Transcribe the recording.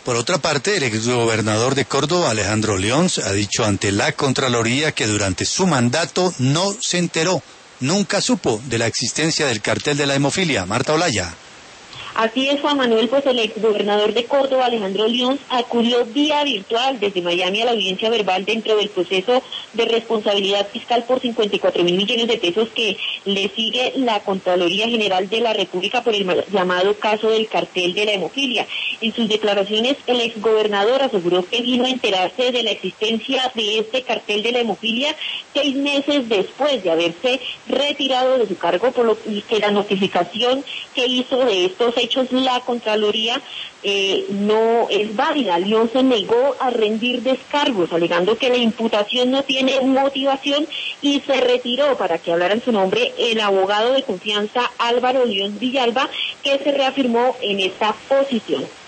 Por otra parte, el exgobernador de Córdoba, Alejandro León, ha dicho ante la Contraloría que durante su mandato no se enteró, nunca supo de la existencia del cartel de la hemofilia. Marta Olaya. Así es, Juan Manuel, pues el exgobernador de Córdoba, Alejandro León, acudió vía virtual desde Miami a la audiencia verbal dentro del proceso de responsabilidad fiscal por 54.000 millones de pesos que le sigue la Contraloría General de la República por el llamado caso del cartel de la hemofilia. En sus declaraciones, el exgobernador aseguró que vino a enterarse de la existencia de este cartel de la hemofilia 6 meses después de haberse retirado de su cargo, por lo que la notificación que hizo de estos hechos la Contraloría no es válida. León se negó a rendir descargos, alegando que la imputación no tiene motivación, y se retiró para que hablara en su nombre el abogado de confianza Álvaro León Villalba, que se reafirmó en esta posición.